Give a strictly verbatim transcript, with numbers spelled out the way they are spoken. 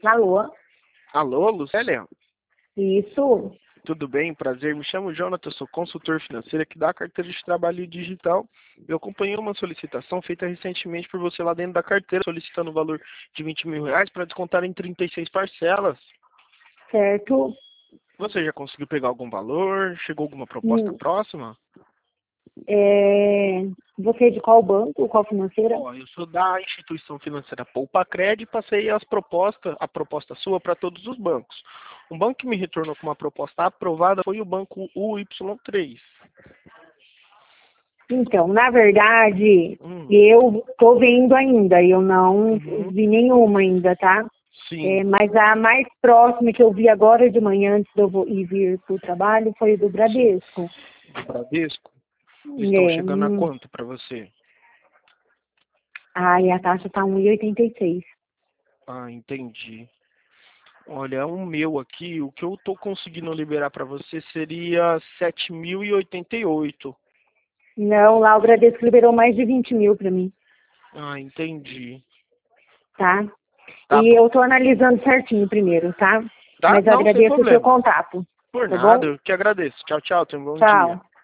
Alô? Alô, Lucélia? Isso? Tudo bem? Prazer. Me chamo Jonathan, sou consultor financeiro aqui da carteira de trabalho digital. Eu acompanhei uma solicitação feita recentemente por você lá dentro da carteira, solicitando o valor de vinte mil reais para descontar em trinta e seis parcelas. Certo? Você já conseguiu pegar algum valor? Chegou alguma proposta Hum, próxima? é... Você é de qual banco? Qual financeira? Ó, eu sou da instituição financeira Poupa-Cred e passei as propostas, a proposta sua para todos os bancos. Um banco que me retornou com uma proposta aprovada foi o banco U Y três. Então, na verdade, Hum, eu tô vendo ainda. Eu não uhum, vi nenhuma ainda, tá? sim. É, mas a mais próxima que eu vi agora de manhã, antes de eu vo- ir vir para o trabalho, foi do Sim. Bradesco. Do Bradesco? Estão É, chegando a hum, quanto para você? ai, a taxa tá um e oitenta e seis. Ah, entendi. Olha, o meu aqui, o que eu tô conseguindo liberar para você seria sete mil e oitenta e oito. Não, lá o Bradesco liberou mais de vinte mil para mim, Ah, entendi. tá? Tá E bom. eu tô analisando certinho primeiro, tá? Tá? Mas eu Não, sem agradeço o seu problema. contato, Por tá bom? nada, eu que agradeço. Tchau, tchau. Tenha um bom dia. Tchau.